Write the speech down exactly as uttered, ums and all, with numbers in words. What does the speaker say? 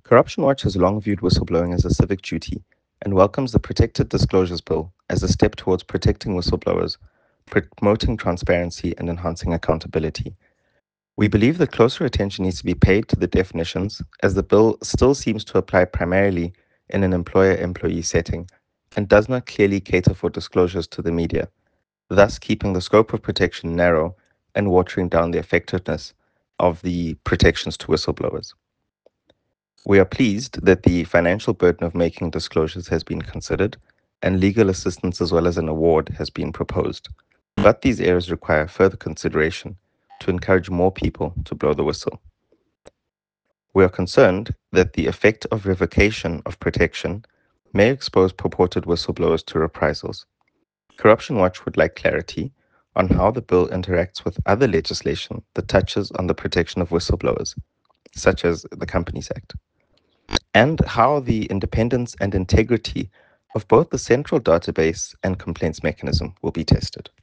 Corruption Watch has long viewed whistleblowing as a civic duty and welcomes the Protected Disclosures Bill as a step towards protecting whistleblowers, promoting transparency, and enhancing accountability. We believe that closer attention needs to be paid to the definitions, as the bill still seems to apply primarily in an employer employee setting and does not clearly cater for disclosures to the media, thus keeping the scope of protection narrow and watering down the effectiveness of the protections to whistleblowers. We are pleased that the financial burden of making disclosures has been considered and legal assistance as well as an award has been proposed. But these areas require further consideration to encourage more people to blow the whistle. We are concerned that the effect of revocation of protection may expose purported whistleblowers to reprisals. Corruption Watch would like clarity on how the bill interacts with other legislation that touches on the protection of whistleblowers, such as the Companies Act, and how the independence and integrity of both the central database and complaints mechanism will be tested.